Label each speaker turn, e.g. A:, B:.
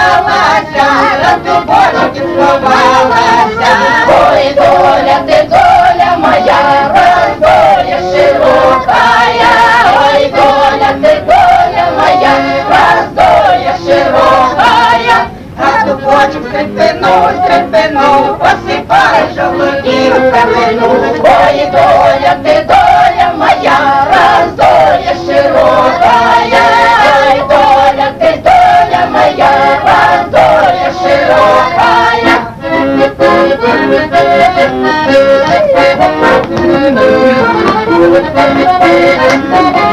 A: раз дубочок і сховалася. Ой, доля ти, доля моя, раз доля широкая. Ой, доля ти, доля моя, раз доля широкая. А дубочок стрепенув, посипає жолудів пелену. Ой, доля ти, доля моя, раз доля широкая. Ой, доля ти, доля моя, раз доля широкая. Thank you.